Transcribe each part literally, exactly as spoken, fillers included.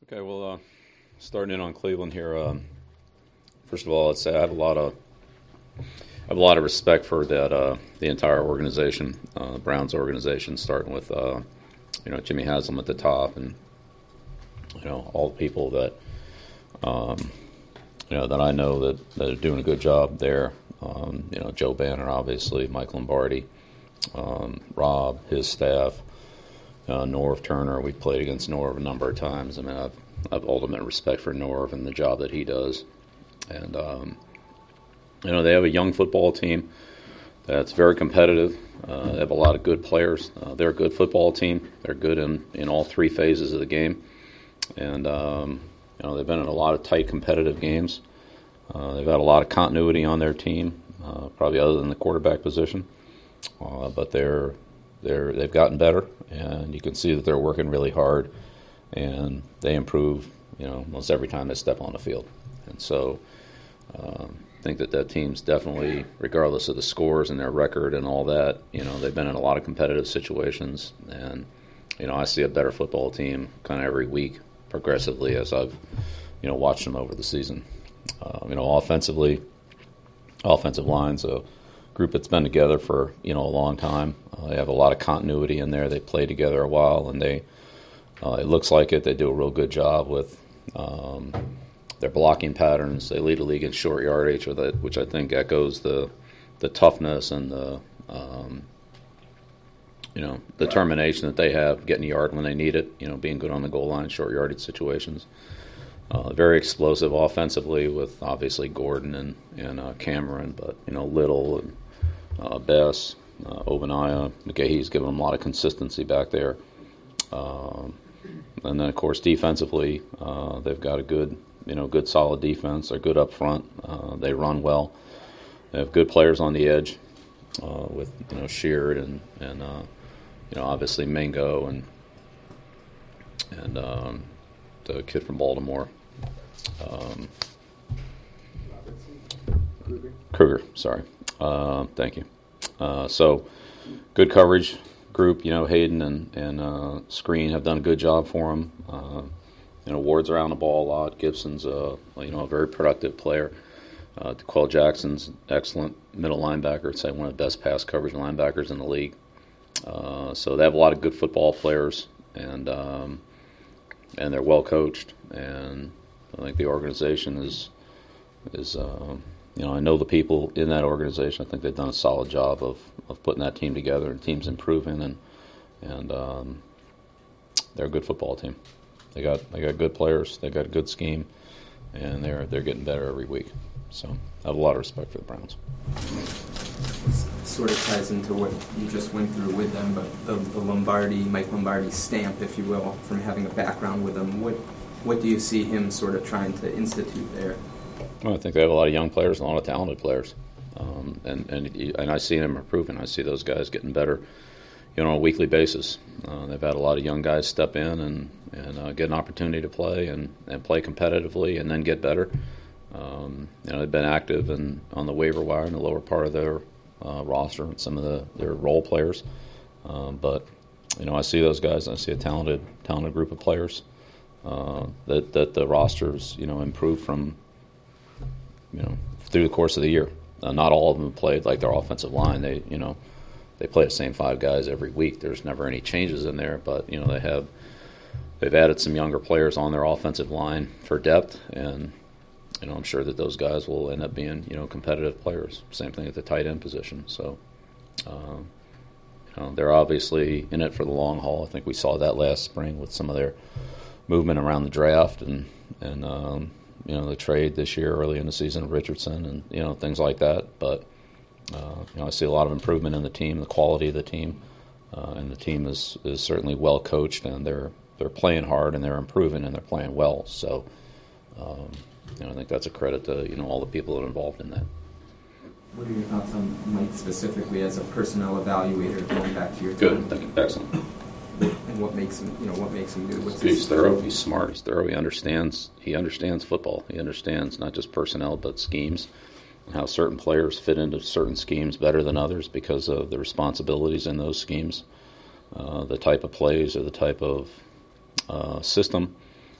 Okay, well, uh, starting in on Cleveland here. Um, first of all, I'd say I have a lot of I have a lot of respect for that uh, the entire organization, uh, the Browns organization, starting with uh, you know Jimmy Haslam at the top, and you know all the people that um, you know that I know that, that are doing a good job there. Um, you know Joe Banner, obviously, Mike Lombardi, um, Rob, his staff. Uh, Norv Turner, we've played against Norv a number of times. I mean, I've, I've ultimate respect for Norv and the job that he does. And, um, you know, they have a young football team that's very competitive. Uh, they have a lot of good players. Uh, they're a good football team. They're good in, in all three phases of the game. And, um, you know, they've been in a lot of tight competitive games. Uh, they've had a lot of continuity on their team, uh, probably other than the quarterback position. Uh, but they're They're, they've gotten better, and you can see that they're working really hard, and they improve, you know, almost every time they step on the field. And so um, I think that that team's definitely, regardless of the scores and their record and all that, you know, they've been in a lot of competitive situations. And, you know, I see a better football team kind of every week progressively as I've, you know, watched them over the season. Uh, you know, offensively, offensive line's a group that's been together for, you know, a long time. Uh, they have a lot of continuity in there. They play together a while, and they uh, it looks like it. They do a real good job with um, their blocking patterns. They lead the league in short yardage, or that, which I think echoes the the toughness and the um, you know determination that they have getting a yard when they need it. You know, being good on the goal line, short yardage situations. Uh, very explosive offensively with obviously Gordon and and uh, Cameron, but you know Little and uh, Bess, uh, Obaniah, McGahee's given them a lot of consistency back there. Um, and then of course defensively, uh, they've got a good you know good solid defense. They're good up front. Uh, they run well. They have good players on the edge uh, with you know Sheard and and uh, you know obviously Mingo and and um, the kid from Baltimore. Um, Kruger. Kruger, sorry. Uh, thank you. Uh, so, good coverage group. You know, Hayden and and uh, Screen have done a good job for him. Uh, you know, Ward's around the ball a lot. Gibson's a you know a very productive player. Uh, DeQuell Jackson's excellent middle linebacker. I'd say one of the best pass coverage linebackers in the league. Uh, so they have a lot of good football players, and um, and they're well coached. And I think the organization is, is uh, you know, I know the people in that organization. I think they've done a solid job of, of putting that team together, and the team's improving, and and um, they're a good football team. They got they got good players. They got a good scheme, and they're they're getting better every week. So I have a lot of respect for the Browns. Sort of ties into what you just went through with them, but the, the Lombardi, Mike Lombardi stamp, if you will, from having a background with them. What what do you see him sort of trying to institute there? Well, I think they have a lot of young players and a lot of talented players, um, and and and I see them improving. I see those guys getting better, you know, on a weekly basis. Uh, they've had a lot of young guys step in and and uh, get an opportunity to play and, and play competitively and then get better. Um, you know, they've been active and on the waiver wire in the lower part of their uh, roster and some of the their role players. Um, but you know, I see those guys. And I see a talented talented group of players uh, that that the rosters you know improve from. You know, through the course of the year. Uh, not all of them played like their offensive line. They, you know, they play the same five guys every week. There's never any changes in there, but you know they have they've added some younger players on their offensive line for depth, and you know I'm sure that those guys will end up being you know competitive players. Same thing at the tight end position. So, um, you know, they're obviously in it for the long haul. I think we saw that last spring with some of their movement around the draft and and. Um, you know, the trade this year early in the season of Richardson and, you know, things like that. But, uh, you know, I see a lot of improvement in the team, the quality of the team. Uh, and the team is, is certainly well coached, and they're they're playing hard, and they're improving, and they're playing well. So, um, you know, I think that's a credit to, you know, all the people that are involved in that. What are your thoughts on Mike specifically as a personnel evaluator going back to your Good, time? thank you. Excellent. And what makes him, you know, what makes him good? What's He's his thorough. He's smart. He's thorough. He understands. He understands football. He understands not just personnel but schemes, and how certain players fit into certain schemes better than others because of the responsibilities in those schemes, uh, the type of plays or the type of uh, system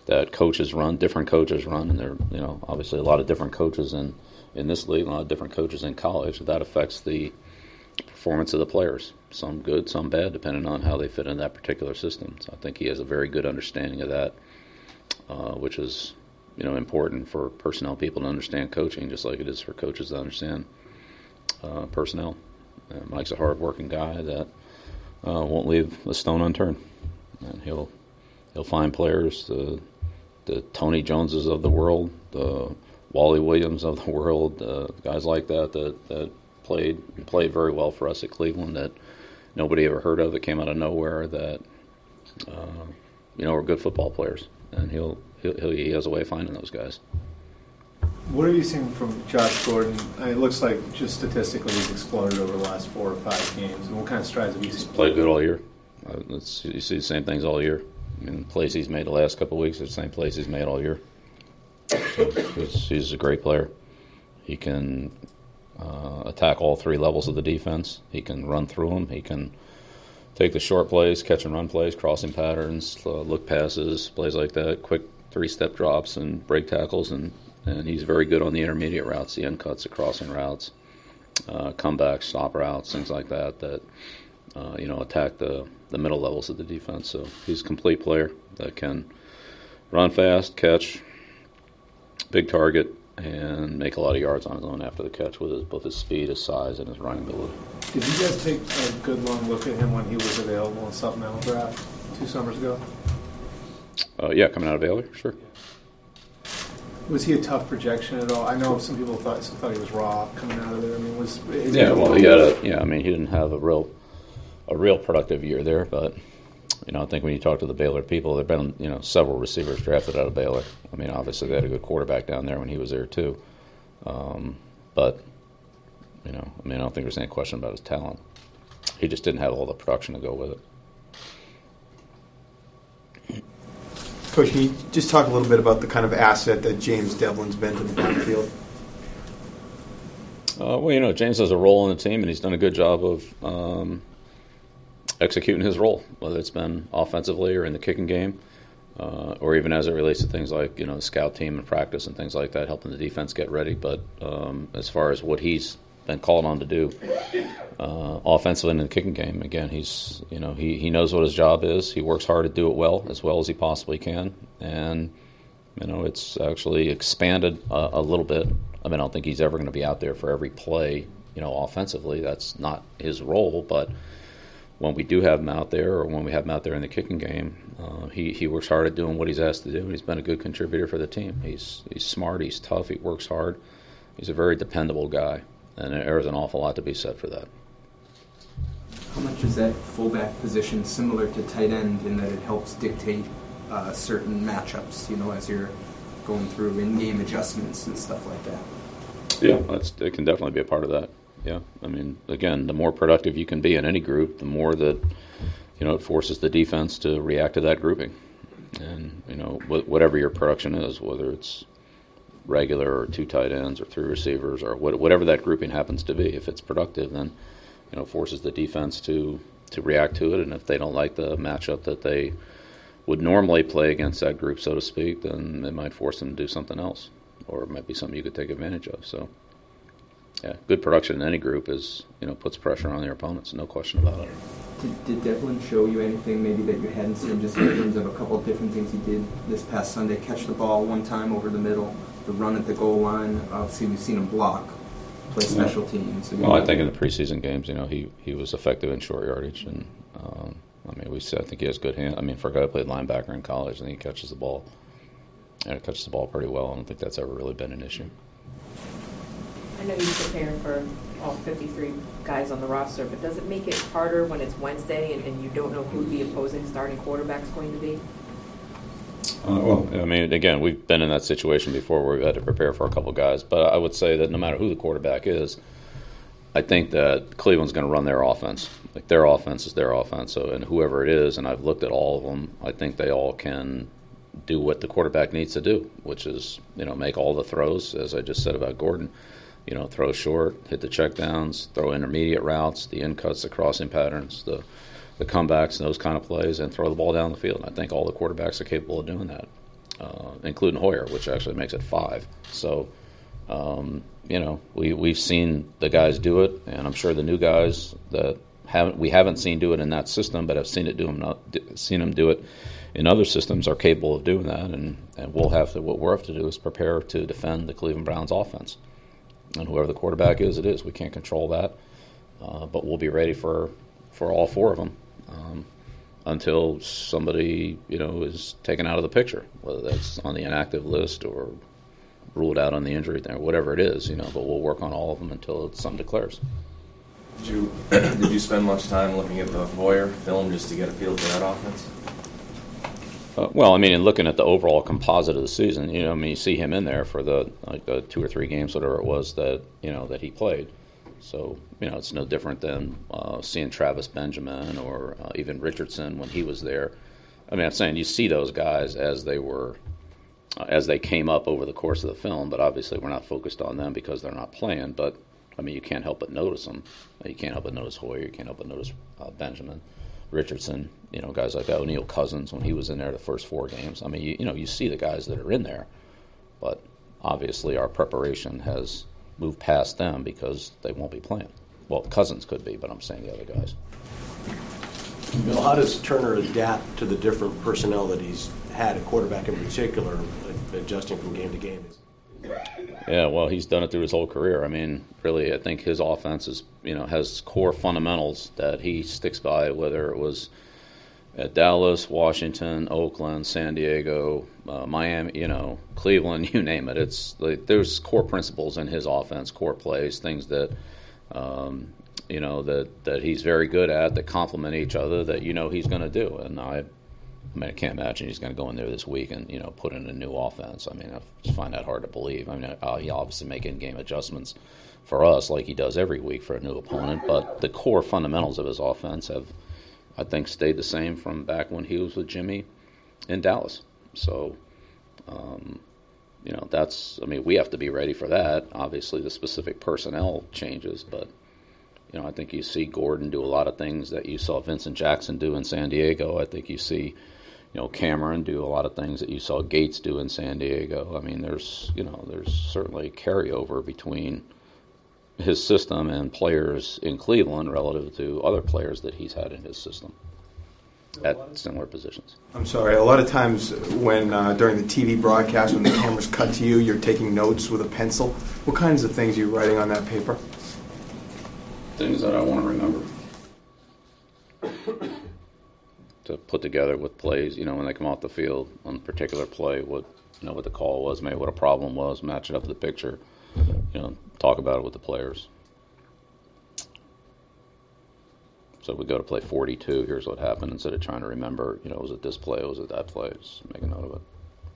that coaches run, different coaches run, and there are, you know, obviously a lot of different coaches in, in this league, a lot of different coaches in college. That affects the performance of the players. Some good, some bad, depending on how they fit in that particular system. So I think he has a very good understanding of that, uh, which is, you know, important for personnel people to understand coaching, just like it is for coaches to understand uh, personnel. Uh, Mike's a hard-working guy that uh, won't leave a stone unturned, and he'll he'll find players, the the Tony Joneses of the world, the Wally Williams of the world, uh, guys like that that that played played very well for us at Cleveland that nobody ever heard of, that came out of nowhere, that uh, you know are good football players, and he'll, he'll, he'll he has a way of finding those guys. What have you seen from Josh Gordon? I mean, it looks like just statistically he's exploded over the last four or five games. And what kind of strides have you seen? He's played good all year. Uh, it's, you see the same things all year. I mean, the plays he's made the last couple of weeks are the same plays he's made all year. So he's, he's a great player. He can uh, attack all three levels of the defense. He can run through them. He can take the short plays, catch and run plays, crossing patterns, uh, look passes, plays like that, quick three-step drops and break tackles, and And he's very good on the intermediate routes, the end cuts, the crossing routes, uh, comebacks, stop routes, things like that, that, uh, you know, attack the, the middle levels of the defense. So he's a complete player that can run fast, catch, big target, and make a lot of yards on his own after the catch with his, both his speed, his size, and his running ability. Did you guys take a good long look at him when he was available in supplemental draft two summers ago? Uh, yeah, coming out of Baylor, sure. Was he a tough projection at all? I know some people thought some thought he was raw coming out of there. I mean, was yeah. Well, he had a yeah. I mean, he didn't have a real a real productive year there, but you know, I think when you talk to the Baylor people, there've been you know several receivers drafted out of Baylor. I mean, obviously they had a good quarterback down there when he was there too, um, but you know, I mean, I don't think there's any question about his talent. He just didn't have all the production to go with it. Coach, can you just talk a little bit about the kind of asset that James Devlin's been to the backfield? Uh, well, you know, James has a role in the team, and he's done a good job of um, executing his role, whether it's been offensively or in the kicking game, uh, or even as it relates to things like, you know, the scout team and practice and things like that, helping the defense get ready. But um, as far as what he's been called on to do uh, offensively in the kicking game, again, he's, you know, he, he knows what his job is. He works hard to do it well, as well as he possibly can. And, you know, it's actually expanded uh, a little bit. I mean, I don't think he's ever going to be out there for every play, you know, offensively. That's not his role. But when we do have him out there, or when we have him out there in the kicking game, uh, he, he works hard at doing what he's asked to do, and he's been a good contributor for the team. He's he's smart, he's tough, he works hard. He's a very dependable guy, and there's an awful lot to be said for that. How much is that fullback position similar to tight end in that it helps dictate uh, certain matchups, you know, as you're going through in-game adjustments and stuff like that? Yeah, that's, it can definitely be a part of that. Yeah, I mean, again, the more productive you can be in any group, the more that, you know, it forces the defense to react to that grouping. And, you know, wh- whatever your production is, whether it's regular or two tight ends or three receivers or what, whatever that grouping happens to be, if it's productive, then, you know, forces the defense to, to react to it. And if they don't like the matchup that they would normally play against that group, so to speak, then it might force them to do something else, or it might be something you could take advantage of. So, yeah, good production in any group is, you know, puts pressure on their opponents, no question about it. Did, did Devlin show you anything maybe that you hadn't seen, just in terms of a couple of different things he did this past Sunday? Catch the ball one time over the middle, the run at the goal line. Obviously, we've seen him block, play special teams. So well, I think in the preseason games, you know, he, he was effective in short yardage, and um, I mean, we said I think he has good hand. I mean, for a guy who played linebacker in college, I think he catches the ball, and he catches the ball pretty well. I don't think that's ever really been an issue. I know you're preparing for all fifty-three guys on the roster, but does it make it harder when it's Wednesday and, and you don't know who the opposing starting quarterback's going to be? Uh, well, I mean, again, we've been in that situation before where we've had to prepare for a couple guys, but I would say that no matter who the quarterback is, I think that Cleveland's going to run their offense. Like, their offense is their offense, so, and whoever it is, and I've looked at all of them, I think they all can do what the quarterback needs to do, which is, you know, make all the throws, as I just said about Gordon. You know, throw short, hit the checkdowns, throw intermediate routes, the in cuts, the crossing patterns, the the comebacks, and those kind of plays, and throw the ball down the field. I think all the quarterbacks are capable of doing that. uh, including Hoyer, which actually makes it five. So, um, you know, we we've seen the guys do it, and I'm sure the new guys that haven't we haven't seen do it in that system, but have seen it do them not, seen them do it in other systems are capable of doing that, and, and we'll have to what we'll have to do is prepare to defend the Cleveland Browns offense, and whoever the quarterback is, it is. We can't control that, uh, but we'll be ready for for all four of them. Um, until somebody, you know, is taken out of the picture, whether that's on the inactive list or ruled out on the injury thing, or whatever it is, you know, but we'll work on all of them until some declares. Did you, did you spend much time looking at the Hoyer film just to get a feel for that offense? Uh, well, I mean, in looking at the overall composite of the season, you know, I mean, you see him in there for the, like, the two or three games, whatever it was, that, you know, that he played. So, you know, it's no different than uh, seeing Travis Benjamin or uh, even Richardson when he was there. I mean, I'm saying you see those guys as they were, uh, as they came up over the course of the film, but obviously we're not focused on them because they're not playing. But, I mean, you can't help but notice them. You can't help but notice Hoyer. You can't help but notice uh, Benjamin, Richardson, you know, guys like that. O'Neal Cousins when he was in there the first four games. I mean, you, you know, you see the guys that are in there, but obviously our preparation has move past them because they won't be playing. Well, Cousins could be, but I'm saying the other guys. Bill, how does Turner adapt to the different personnel that he's had, a quarterback in particular, adjusting from game to game? Yeah, well, he's done it through his whole career. I mean, really, I think his offense is, you know, has core fundamentals that he sticks by, whether it was at Dallas, Washington, Oakland, San Diego, uh, Miami, you know, Cleveland, you name it. It's like there's core principles in his offense, core plays, things that, um, you know, that, that he's very good at, that complement each other, that you know he's going to do. And I, I mean, I can't imagine he's going to go in there this week and, you know, put in a new offense. I mean, I just find that hard to believe. I mean, uh, he'll obviously make in-game adjustments for us like he does every week for a new opponent, but the core fundamentals of his offense have, I think, stayed the same from back when he was with Jimmy in Dallas. So, um, you know, that's, I mean, we have to be ready for that. Obviously, the specific personnel changes, but, you know, I think you see Gordon do a lot of things that you saw Vincent Jackson do in San Diego. I think you see, you know, Cameron do a lot of things that you saw Gates do in San Diego. I mean, there's, you know, there's certainly carryover between his system and players in Cleveland relative to other players that he's had in his system at similar positions. I'm sorry, a lot of times when uh, during the T V broadcast, when the cameras cut to you, you're taking notes with a pencil. What kinds of things are you writing on that paper? Things that I want to remember to put together with plays, you know, when they come off the field on a particular play, what, you know, what the call was, maybe what a problem was, match it up with the picture, you know, talk about it with the players. So we go to play forty-two, here's what happened, instead of trying to remember, you know, was it this play, was it that play, just make a note of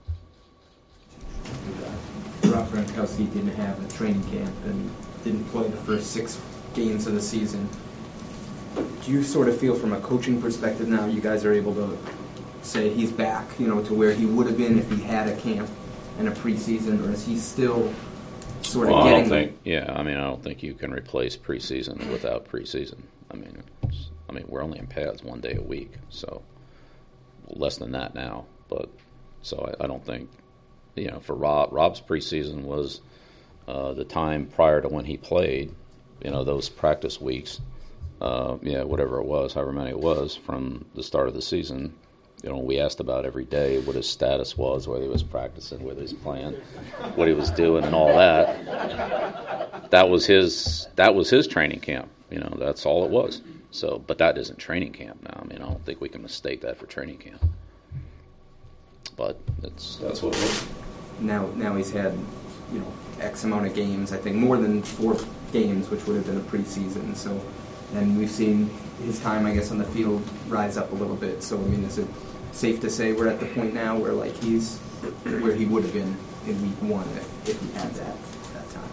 it. Rob Gronkowski didn't have a training camp and didn't play the first six games of the season. Do you sort of feel from a coaching perspective now you guys are able to say he's back, you know, to where he would have been if he had a camp and a preseason, or is he still sort of well, getting... I don't think, yeah, I mean, I don't think you can replace preseason without preseason. I mean, it's, I mean, we're only in pads one day a week, so less than that now. But so I, I don't think, you know, for Rob, Rob's preseason was uh, the time prior to when he played, you know, those practice weeks, uh, yeah, whatever it was, however many it was from the start of the season. You know, we asked about every day what his status was, whether he was practicing, whether he was playing, what he was doing, and all that. That was his. That was his training camp. You know, that's all it was. So, but that isn't training camp now. I mean, I don't think we can mistake that for training camp. But it's that's what it was. Now, now he's had, you know, X amount of games. I think more than four games, which would have been a preseason. So, and we've seen his time, I guess, on the field rise up a little bit. So, I mean, is it safe to say we're at the point now where, like, he's where he would have been in week one if, if he had that that time?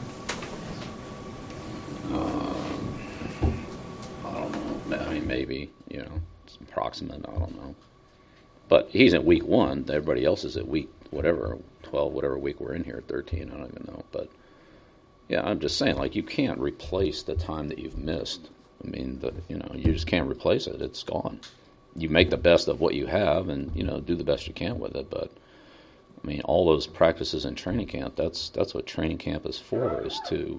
Um, I don't know. I mean, maybe, you know, it's approximate. I don't know. But he's at week one. Everybody else is at week whatever, twelve, whatever week we're in here, thirteen. I don't even know. But, yeah, I'm just saying, like, you can't replace the time that you've missed. I mean, the, you know, you just can't replace it. It's gone. You make the best of what you have and, you know, do the best you can with it. But, I mean, all those practices in training camp, that's that's what training camp is for, is to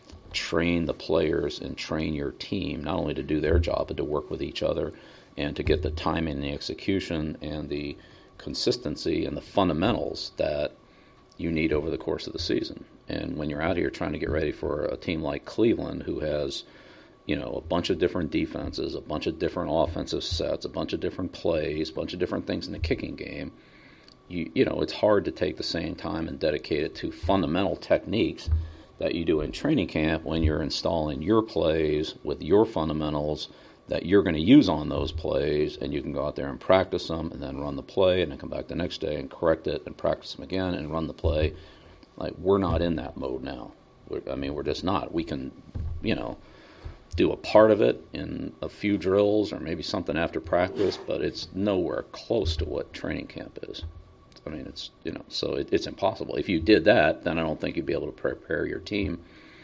train the players and train your team, not only to do their job, but to work with each other and to get the timing and the execution and the consistency and the fundamentals that you need over the course of the season. And when you're out here trying to get ready for a team like Cleveland, who has, you know, a bunch of different defenses, a bunch of different offensive sets, a bunch of different plays, a bunch of different things in the kicking game, you you know, it's hard to take the same time and dedicate it to fundamental techniques that you do in training camp when you're installing your plays with your fundamentals that you're going to use on those plays, and you can go out there and practice them and then run the play and then come back the next day and correct it and practice them again and run the play. Like, we're not in that mode now. We're, I mean, we're just not. We can, you know, do a part of it in a few drills or maybe something after practice, but it's nowhere close to what training camp is. I mean, it's, you know, so it, it's impossible. If you did that, then I don't think you'd be able to prepare your team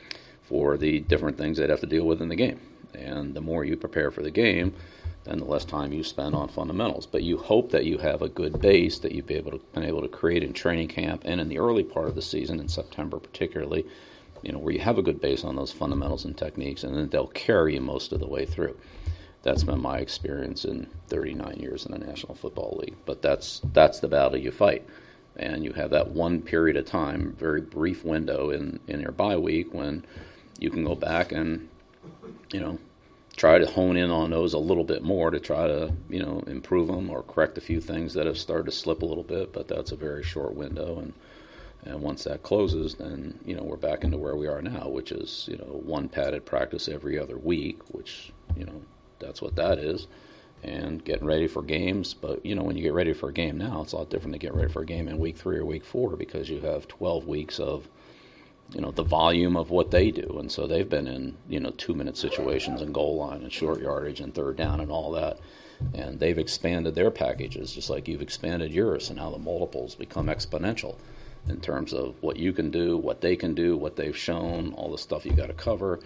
for the different things they'd have to deal with in the game. And the more you prepare for the game, then the less time you spend on fundamentals. But you hope that you have a good base that you've been able to, been able to create in training camp and in the early part of the season, in September particularly, you know, where you have a good base on those fundamentals and techniques, and then they'll carry you most of the way through. That's been my experience in thirty-nine years in the National Football League. But that's that's the battle you fight. And you have that one period of time, very brief window in, in your bye week when you can go back and, you know, try to hone in on those a little bit more to try to, you know, improve them or correct a few things that have started to slip a little bit. But that's a very short window. And And once that closes, then, you know, we're back into where we are now, which is, you know, one padded practice every other week, which, you know, that's what that is, and getting ready for games. But, you know, when you get ready for a game now, it's a lot different to get ready for a game in week three or week four, because you have twelve weeks of, you know, the volume of what they do. And so they've been in, you know, two-minute situations and goal line and short yardage and third down and all that. And they've expanded their packages just like you've expanded yours, and now the multiples become exponential in terms of what you can do, what they can do, what they've shown, all the stuff you got to cover.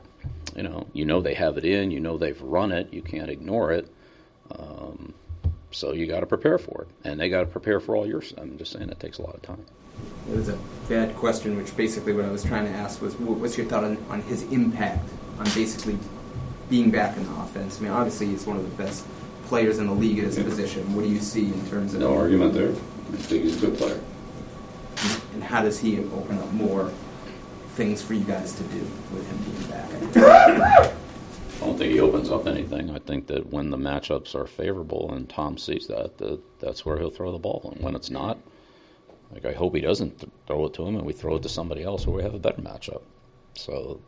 You know, you know they have it in, you know they've run it, you can't ignore it. Um, so you got to prepare for it, and they got to prepare for all yours. I'm just saying it takes a lot of time. It was a bad question, which basically what I was trying to ask was, what's your thought on, on his impact on basically being back in the offense? I mean, obviously he's one of the best players in the league at his position. What do you see in terms of... No argument there. I think he's a good player. And how does he open up more things for you guys to do with him being back? I don't think he opens up anything. I think that when the matchups are favorable and Tom sees that, that that's where he'll throw the ball. And when it's not, like, I hope he doesn't th- throw it to him and we throw it to somebody else where we have a better matchup. So,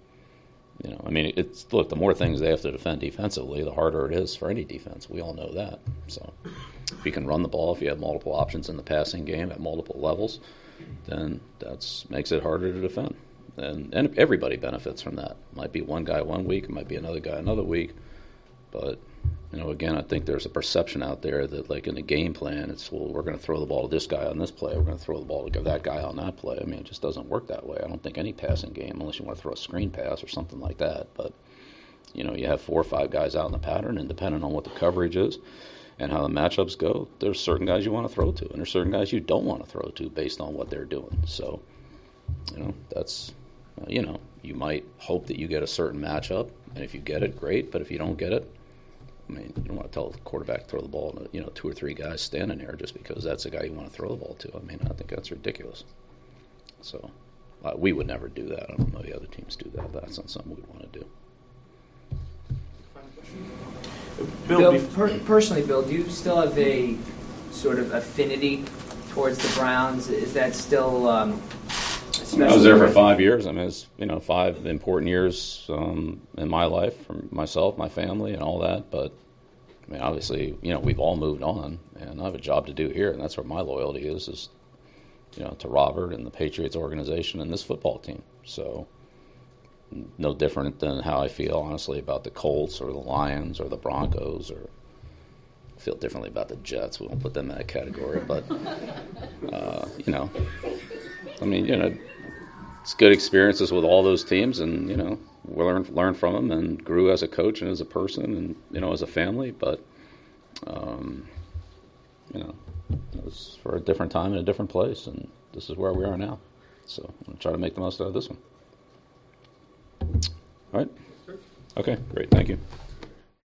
you know, I mean, it's look, the more things they have to defend defensively, the harder it is for any defense. We all know that. So if you can run the ball, if you have multiple options in the passing game at multiple levels, then that's makes it harder to defend. And, and everybody benefits from that. It might be one guy one week, it might be another guy another week. But, you know, again, I think there's a perception out there that, like, in the game plan, it's, well, we're going to throw the ball to this guy on this play, we're going to throw the ball to that guy on that play. I mean, it just doesn't work that way. I don't think any passing game, unless you want to throw a screen pass or something like that. But, you know, you have four or five guys out in the pattern, and depending on what the coverage is and how the matchups go, there's certain guys you want to throw to, and there's certain guys you don't want to throw to based on what they're doing. So, you know, that's, uh, you know, you might hope that you get a certain matchup, and if you get it, great, but if you don't get it, I mean, you don't want to tell the quarterback to throw the ball to, you know, two or three guys standing there just because that's the guy you want to throw the ball to. I mean, I think that's ridiculous. So uh, we would never do that. I don't know the other teams do that. That's not something we'd want to do. Bill, Bill per- personally, Bill, do you still have a sort of affinity towards the Browns? Is that still... Um, I was there for five years. I mean, it's, you know, five important years um, in my life, for myself, my family, and all that. But, I mean, obviously, you know, we've all moved on, and I have a job to do here, and that's where my loyalty is, is, you know, to Robert and the Patriots organization and this football team. So, no different than how I feel, honestly, about the Colts or the Lions or the Broncos, or I feel differently about the Jets. We won't put them in that category. But, uh, you know, I mean, you know, it's good experiences with all those teams, and, you know, we learned learned from them and grew as a coach and as a person and, you know, as a family. But, um, you know, it was for a different time and a different place, and this is where we are now. So I'm going to try to make the most out of this one. All right. Okay, great. Thank you.